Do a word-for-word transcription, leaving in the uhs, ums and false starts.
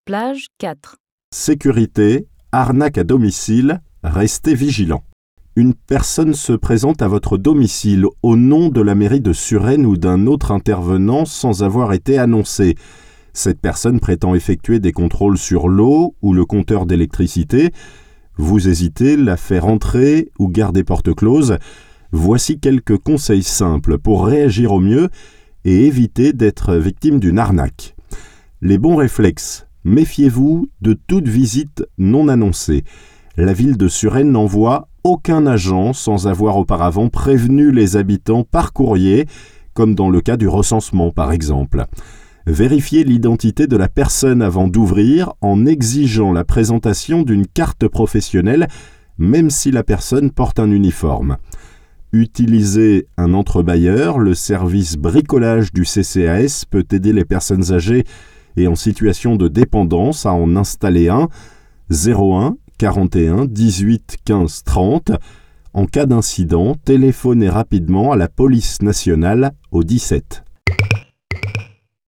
Plage quatre. Sécurité, arnaque à domicile, restez vigilants. Une personne se présente à votre domicile au nom de la mairie de Suresnes ou d'un autre intervenant sans avoir été annoncée. Cette personne prétend effectuer des contrôles sur l'eau ou le compteur d'électricité. Vous hésitez, la faire entrer ou garder porte close. Voici quelques conseils simples pour réagir au mieux et éviter d'être victime d'une arnaque. Les bons réflexes. Méfiez-vous de toute visite non annoncée. La ville de Suresnes n'envoie aucun agent sans avoir auparavant prévenu les habitants par courrier, comme dans le cas du recensement par exemple. Vérifiez l'identité de la personne avant d'ouvrir en exigeant la présentation d'une carte professionnelle, même si la personne porte un uniforme. Utilisez un entrebâilleur, le service bricolage du C C A S peut aider les personnes âgées et en situation de dépendance à en installer un. zéro un quarante et un dix-huit quinze trente. En cas d'incident, téléphonez rapidement à la police nationale au dix-sept.